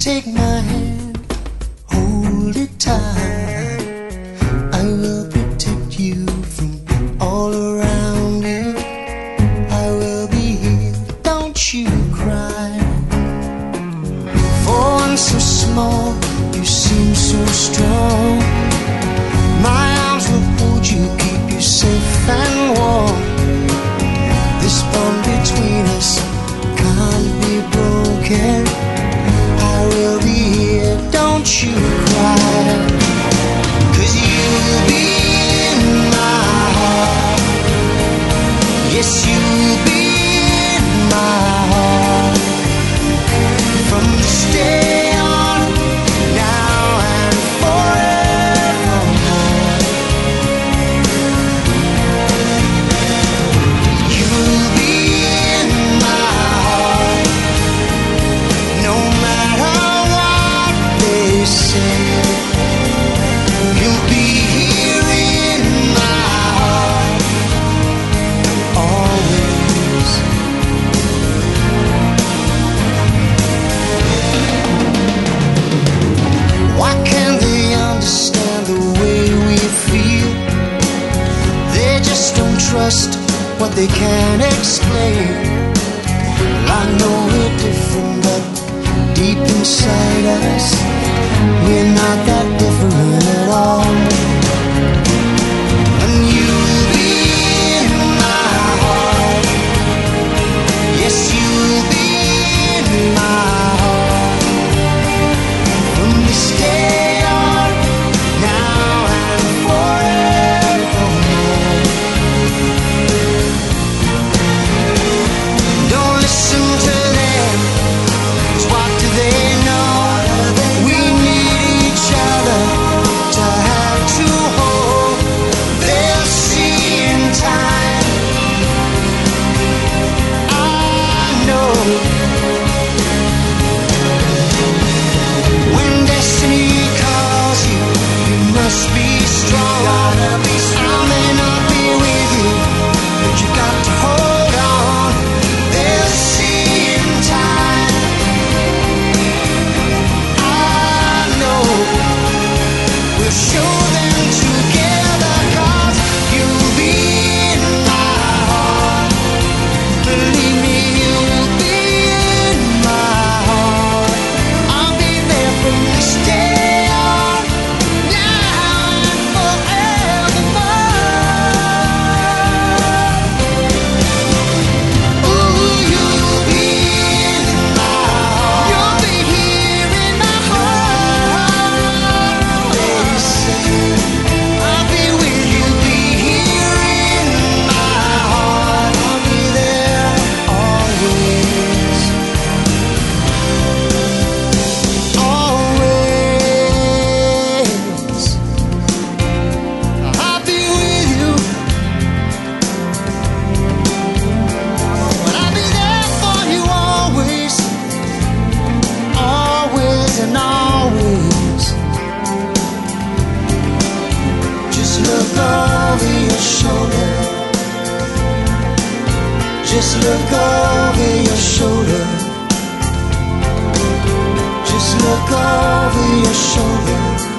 take my hand, hold it tight. I will protect you from all around you. I will be here, don't you cry. For one so small, you seem so strong. My arms will hold you, keep you safe and warm. This bond between us can't be broken. I will be here, don't you cry. 'Cause you'll be in my heart. Yes, you'll be in my heart. From this day on, now and forevermore. You'll be in my heart. No matter what they say, you'll be here in my heart always. Why can't they understand the way we feel? They just don't trust what they can't explain. I know we're different, but deep inside us, we're not that different at all. And you'll be in my heart. Yes, you'll be in my heart. From this day on, now and forevermore. Don't listen to them, 'cause what do they know? We need each other to have to hold. They'll see in time. I know. When destiny calls you, you must be strong. I may not be with you, but you got to hold on. They'll see in time. I know. We'll show them together, 'cause you'll be in my heart. Believe me, you'll be in my heart. I'll be there from this day on, now and forevermore. Ooh, you'll be in my heart. You'll be here in my heart always. I'll be with you, be here in my heart. I'll be there always. Always. I'll be with you. But I'll be there for you always. Always and always. Just look over your shoulder. Just look over your shoulder. Just look over your shoulder.